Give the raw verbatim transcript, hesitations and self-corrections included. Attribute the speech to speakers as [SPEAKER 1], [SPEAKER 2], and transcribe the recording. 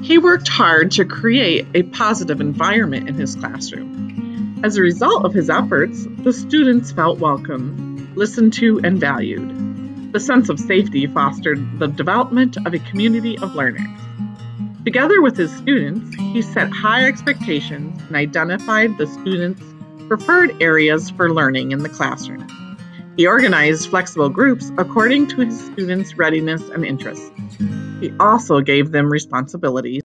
[SPEAKER 1] He worked hard to create a positive environment in his classroom. As a result of his efforts, the students felt welcome, listened to, and valued. The sense of safety fostered the development of a community of learners. Together with his students, he set high expectations and identified the students' preferred areas for learning in the classroom. He organized flexible groups according to his students' readiness and interests. He also gave them responsibilities